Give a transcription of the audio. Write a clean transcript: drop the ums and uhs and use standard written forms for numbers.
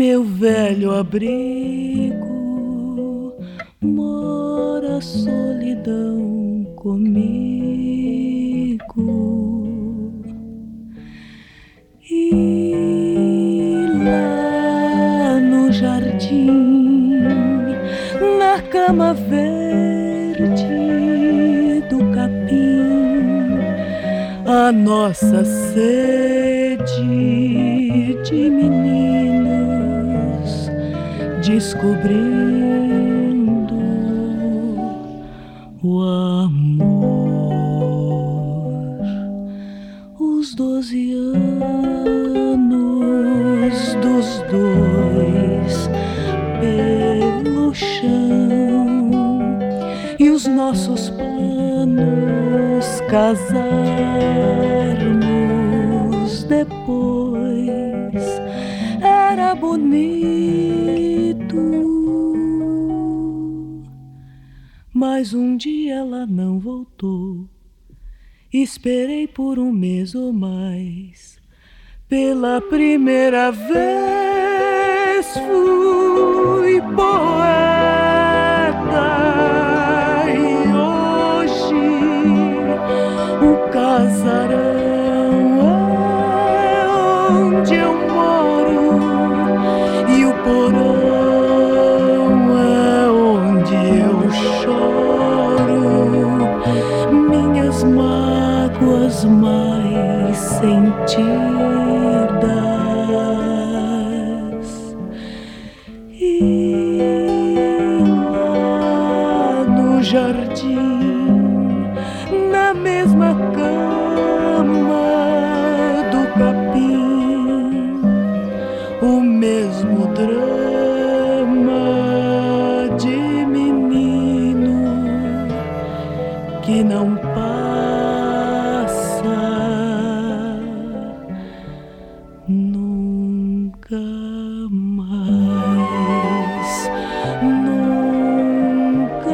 meu velho abrigo, mora a solidão comigo. E lá no jardim, na cama verde do capim, a nossa sede de meninos descobrindo o amor. Os 12 anos dos dois pelo chão e os nossos planos casarmos depois era bonito. Mas um dia ela não voltou. Esperei por um mês ou mais. Pela primeira vez fui poeta e hoje o casarão é onde eu moro e o porão é onde eu choro minhas mágoas mais sentidas. E lá no jardim, na mesma cama do capim, o mesmo drama de menino que não passa nunca mais, nunca